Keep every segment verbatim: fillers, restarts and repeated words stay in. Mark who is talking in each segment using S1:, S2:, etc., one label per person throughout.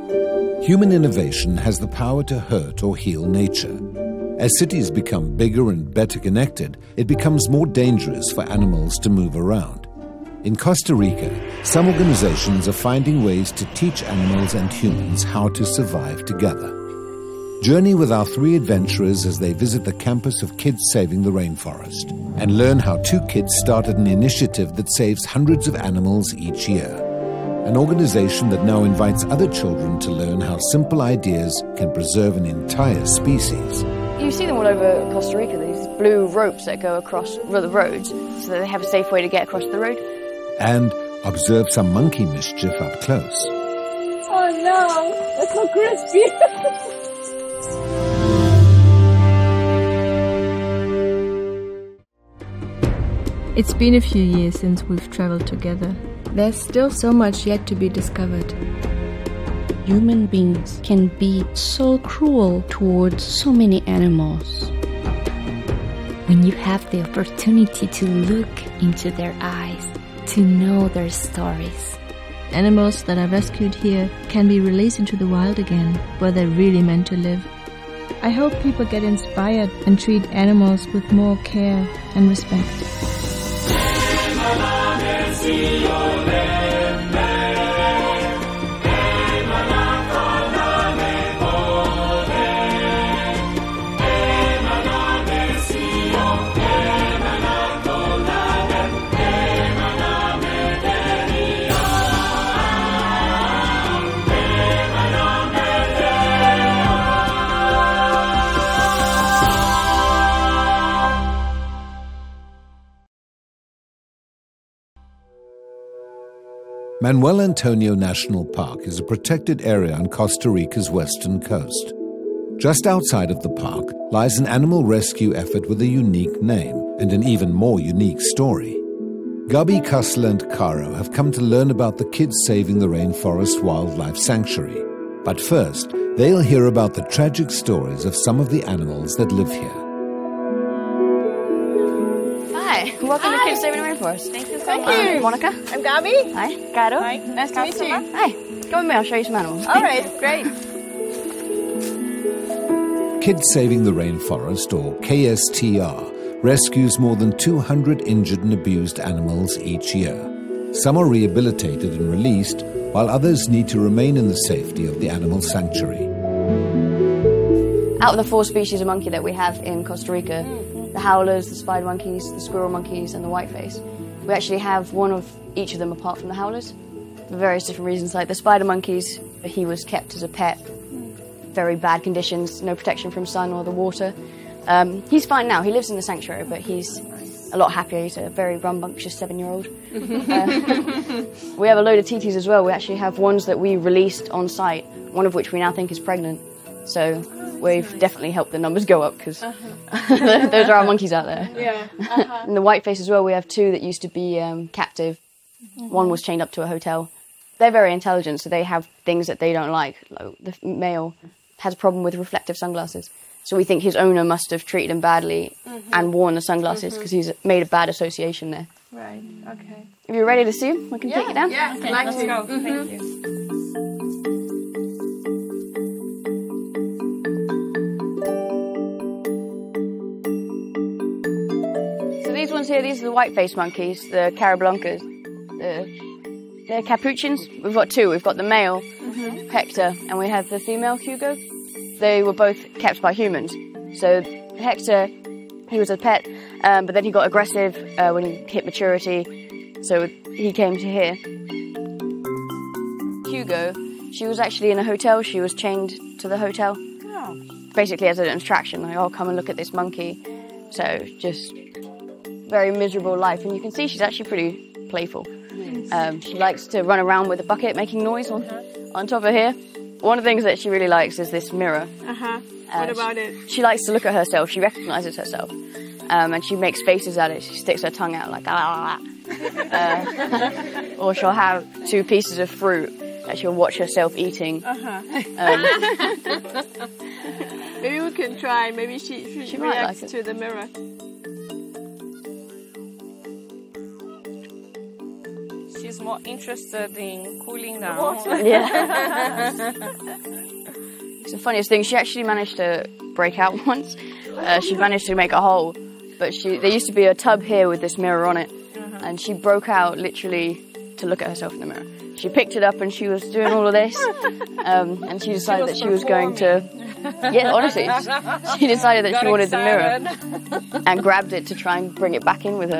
S1: Human innovation has the power to hurt or heal nature. As cities become bigger and better connected, it becomes more dangerous for animals to move around. In Costa Rica, some organizations are finding ways to teach animals and humans how to survive together. Journey with our three adventurers as they visit the campus of Kids Saving the Rainforest and learn how two kids started an initiative that saves hundreds of animals each year. An organization that now invites other children to learn how simple ideas can preserve an entire species.
S2: You see them all over Costa Rica, these blue ropes that go across the roads so that they have a safe way to get across the road.
S1: And observe some monkey mischief up close.
S3: Oh no, that's so crispy.
S4: It's been a few years since we've traveled together. There's still so much yet to be discovered.
S5: Human beings can be so cruel towards so many animals.
S6: When you have the opportunity to look into their eyes, to know their stories.
S4: Animals that are rescued here can be released into the wild again, where they're really meant to live. I hope people get inspired and treat animals with more care and respect.
S1: Manuel Antonio National Park is a protected area on Costa Rica's western coast. Just outside of the park lies an animal rescue effort with a unique name and an even more unique story. Gabi, Castle and Caro have come to learn about the Kids Saving the Rainforest Wildlife Sanctuary. But first, they'll hear about the tragic stories of some of the animals that live here.
S2: Hi, welcome
S3: Hi.
S2: to Kids Saving the Rainforest. Thank you.
S3: Thank
S2: I'm
S3: you.
S2: Monica.
S3: I'm Gabi.
S2: Hi, Caro.
S3: Hi, nice to meet you.
S2: Hi, come with me, I'll show you some animals.
S3: All right, great.
S1: Kids Saving the Rainforest, or K S T R, rescues more than two hundred injured and abused animals each year. Some are rehabilitated and released, while others need to remain in the safety of the animal sanctuary.
S2: Out of the four species of monkey that we have in Costa Rica, the howlers, the spider monkeys, the squirrel monkeys, and the whiteface, we actually have one of each of them apart from the howlers, for various different reasons. Like the spider monkeys, he was kept as a pet, very bad conditions, no protection from sun or the water. Um, he's fine now, he lives in the sanctuary, but he's a lot happier. He's a very rambunctious seven-year-old. uh, we have a load of titis as well. We actually have ones that we released on site, one of which we now think is pregnant. So we've definitely helped the numbers go up, because uh-huh. those are our monkeys out there.
S3: Yeah. Uh-huh.
S2: And the whiteface as well, we have two that used to be um, captive. Mm-hmm. One was chained up to a hotel. They're very intelligent, so they have things that they don't like. Like the male has a problem with reflective sunglasses. So we think his owner must have treated him badly mm-hmm. and worn the sunglasses, because mm-hmm. he's made a bad association there.
S3: Right, okay.
S2: If you're ready to see him, I can
S3: yeah.
S2: take you down.
S3: Yeah,
S2: okay,
S3: I'd like
S2: let's
S3: to.
S2: go.
S3: Mm-hmm.
S2: Thank you. So these ones here, these are the white-faced monkeys, the Carablancas. The, they're capuchins. We've got two. We've got the male, mm-hmm. Hector, and we have the female, Hugo. They were both kept by humans. So Hector, he was a pet, um, but then he got aggressive uh, when he hit maturity, so he came to here. Hugo, she was actually in a hotel. She was chained to the hotel, oh. basically as an attraction, like, oh, come and look at this monkey. So just very miserable life, and you can see she's actually pretty playful. Um, she likes to run around with a bucket making noise on, on top of here. One of the things that she really likes is this mirror.
S3: Uh-huh. Uh, what about it?
S2: She likes to look at herself. She recognises herself. Um, and she makes faces at it. She sticks her tongue out like, ah. uh, or she'll have two pieces of fruit that she'll watch herself eating.
S3: Uh-huh.
S2: Um,
S3: Maybe we can try. Maybe she, she,
S2: she
S3: reacts
S2: like
S3: to the mirror.
S7: She's more
S3: more interested in cooling down.
S2: Yeah. It's the funniest thing. She actually managed to break out once. Uh, she managed to make a hole, but she there used to be a tub here with this mirror on it, uh-huh. and she broke out literally to look at herself in the mirror. She picked it up and she was doing all of this, um, and she decided she that she was going to. Yeah, honestly, she decided that she wanted the mirror and grabbed it to try and bring it back in with her.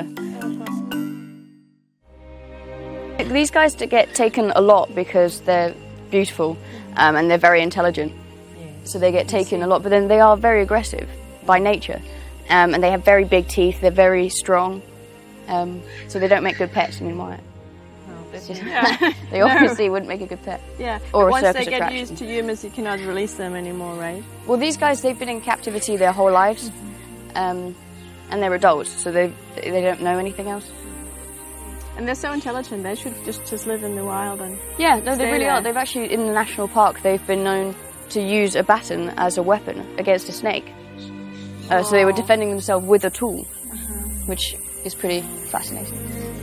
S2: These guys get taken a lot because they're beautiful um, and they're very intelligent. So they get taken a lot, but then they are very aggressive by nature, um, and they have very big teeth. They're very strong, um, so they don't make good pets anymore. Yeah. They obviously wouldn't make a good pet.
S3: Yeah,
S2: or a
S3: once
S2: circus
S3: they get
S2: attraction.
S3: used to humans, you cannot release them anymore, right?
S2: Well, these guys, they've been in captivity their whole lives, mm-hmm. um, and they're adults, so they they don't know anything else.
S3: And they're so intelligent; they should just just live in the wild and
S2: yeah, no, they really
S3: there.
S2: are. They've actually in the national park, they've been known to use a baton as a weapon against a snake. Uh, so they were defending themselves with a tool, uh-huh. which is pretty fascinating.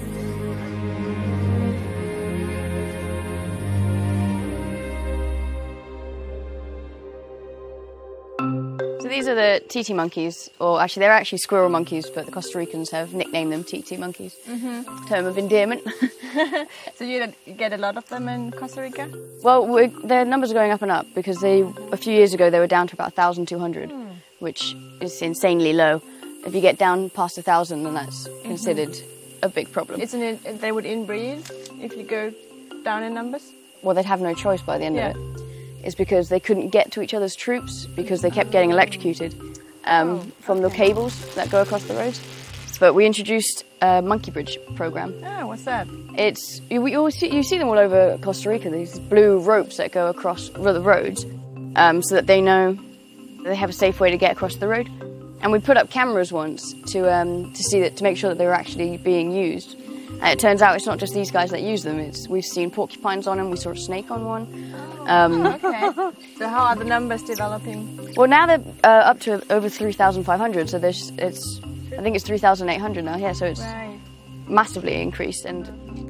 S2: So these are the titi monkeys, or actually they're actually squirrel monkeys, but the Costa Ricans have nicknamed them titi monkeys. Mm-hmm. Term of endearment.
S3: So you get a lot of them in Costa Rica?
S2: Well, we're, their numbers are going up and up because they a few years ago they were down to about one thousand two hundred, mm. which is insanely low. If you get down past one thousand, then that's mm-hmm. considered a big problem.
S3: Isn't it? They would inbreed if you go down in numbers?
S2: Well, they'd have no choice by the end
S3: yeah.
S2: of it. It's because they couldn't get to each other's troops because they kept getting electrocuted um, oh, from the cables that go across the roads. But we introduced a monkey bridge program.
S3: Oh, what's that?
S2: It's you, you, see, you see them all over Costa Rica. These blue ropes that go across the roads, um, so that they know they have a safe way to get across the road. And we put up cameras once to um, to see that to make sure that they were actually being used. And it turns out it's not just these guys that use them. It's we've seen porcupines on them. We saw a snake on one. Um,
S3: okay. So how are the numbers developing?
S2: Well, now they're uh, up to over three thousand five hundred. So there's it's I think it's three thousand eight hundred now. Yeah, so it's
S3: right.
S2: massively increased. And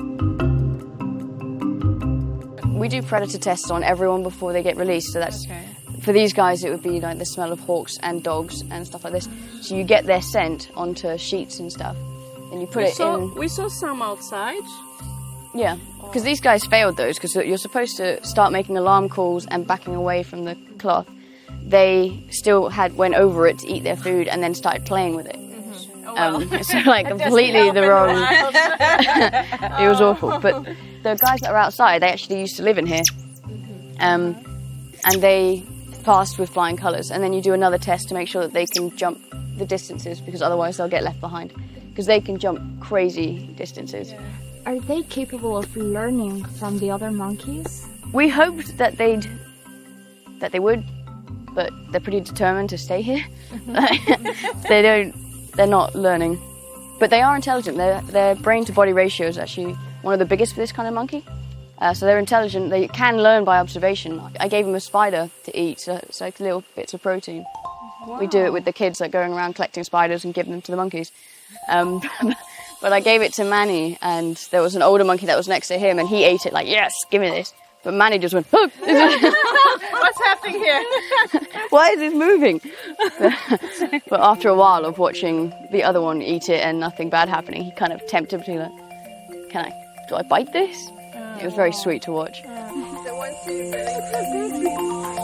S2: we do predator tests on everyone before they get released. So that's
S3: okay.
S2: For these guys, it would be like the smell of hawks and dogs and stuff like this. So you get their scent onto sheets and stuff, and you put
S3: we
S2: it
S3: saw,
S2: in.
S3: We saw some outside.
S2: Yeah, because these guys failed those because you're supposed to start making alarm calls and backing away from the cloth. They still had went over it to eat their food and then started playing with it.
S3: Mm-hmm. Oh, well.
S2: um, so like completely the wrong. It was awful. But the guys that are outside, they actually used to live in here, um, and they passed with flying colours. And then you do another test to make sure that they can jump the distances because otherwise they'll get left behind because they can jump crazy distances. Yeah.
S6: Are they capable of learning from the other monkeys?
S2: We hoped that they'd that they would, but they're pretty determined to stay here. they don't. They're not learning, but they are intelligent. Their their brain to body ratio is actually one of the biggest for this kind of monkey. Uh, so they're intelligent. They can learn by observation. I gave them a spider to eat, so it's like little bits of protein. Wow. We do it with the kids, like going around collecting spiders and giving them to the monkeys. Um, But I gave it to Manny, and there was an older monkey that was next to him, and he ate it like, yes, give me this. But Manny just went, look.
S3: What's happening here?
S2: Why is this moving? But after a while of watching the other one eat it and nothing bad happening, he kind of temptedly like, can I, do I bite this? Oh. It was very sweet to watch.
S3: Oh. So once you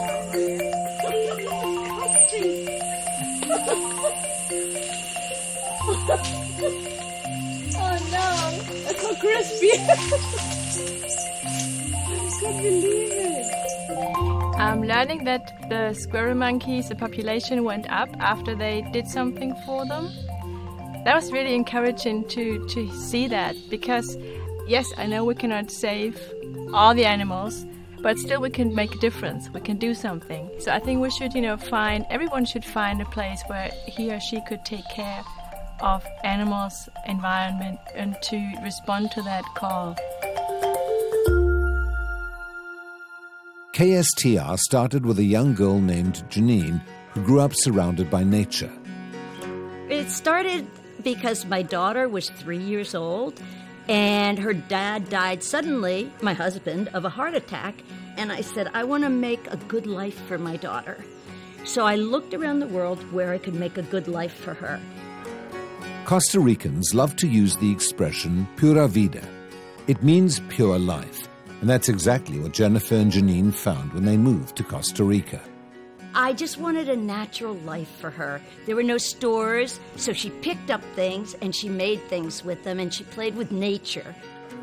S3: Oh no, that's so crispy. I can't believe it. I'm learning that the squirrel monkeys, the population went up after they did something for them. That was really encouraging to, to see that because, yes, I know we cannot save all the animals, but still we can make a difference. We can do something. So I think we should, you know, find, everyone should find a place where he or she could take care of animals, environment, and to respond to that call.
S1: K S T R started with a young girl named Janine who grew up surrounded by nature.
S7: It started because my daughter was three years old And her dad died suddenly, my husband, of a heart attack. And I said, I want to make a good life for my daughter. So I looked around the world where I could make a good life for her.
S1: Costa Ricans love to use the expression pura vida. It means pure life, and that's exactly what Jennifer and Janine found when they moved to Costa Rica.
S7: I just wanted a natural life for her. There were no stores, so she picked up things and she made things with them and she played with nature.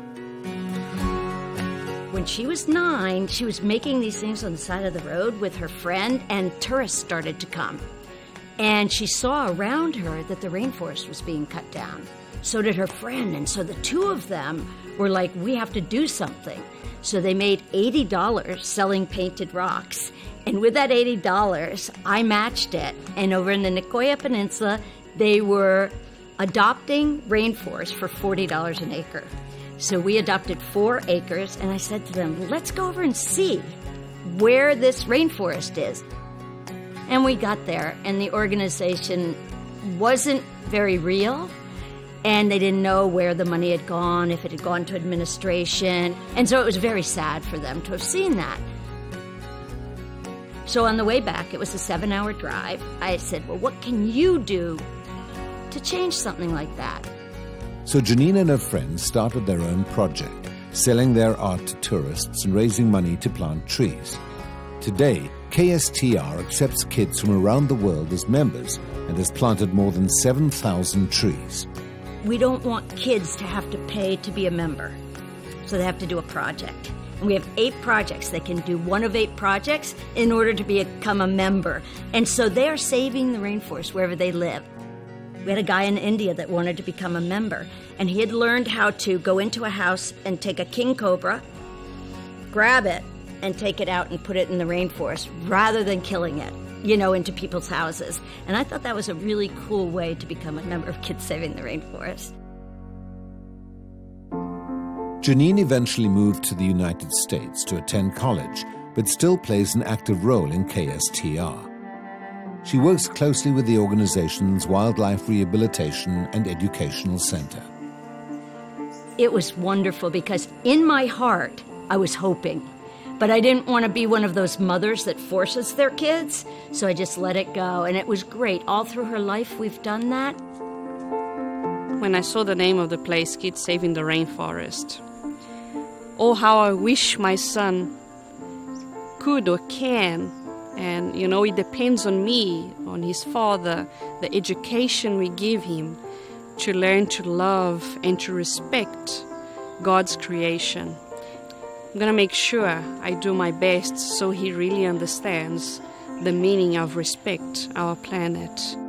S7: When she was nine, she was making these things on the side of the road with her friend, and tourists started to come. And she saw around her that the rainforest was being cut down. So did her friend, and so the two of them were like, we have to do something. So they made eighty dollars selling painted rocks. And with that eighty dollars, I matched it. And over in the Nicoya Peninsula, they were adopting rainforest for forty dollars an acre. So we adopted four acres, and I said to them, let's go over and see where this rainforest is. And we got there, and the organization wasn't very real, and they didn't know where the money had gone, if it had gone to administration. And so it was very sad for them to have seen that. So on the way back, it was a seven-hour drive. I said, well, what can you do to change something like that?
S1: So Janine and her friends started their own project, selling their art to tourists and raising money to plant trees. Today, K S T R accepts kids from around the world as members and has planted more than seven thousand trees.
S7: We don't want kids to have to pay to be a member, so they have to do a project. And we have eight projects. They can do one of eight projects in order to become a member. And so they are saving the rainforest wherever they live. We had a guy in India that wanted to become a member, and he had learned how to go into a house and take a king cobra, grab it, and take it out and put it in the rainforest rather than killing it, you know, into people's houses. And I thought that was a really cool way to become a member of Kids Saving the Rainforest.
S1: Janine eventually moved to the United States to attend college, but still plays an active role in K S T R. She works closely with the organization's Wildlife Rehabilitation and Educational Center.
S7: It was wonderful because in my heart, I was hoping. But I didn't want to be one of those mothers that forces their kids, so I just let it go. And it was great. All through her life, we've done that.
S8: When I saw the name of the place, Kids Saving the Rainforest, oh, how I wish my son could or can. And, you know, it depends on me, on his father, the education we give him to learn to love and to respect God's creation. I'm going to make sure I do my best so he really understands the meaning of respect our planet.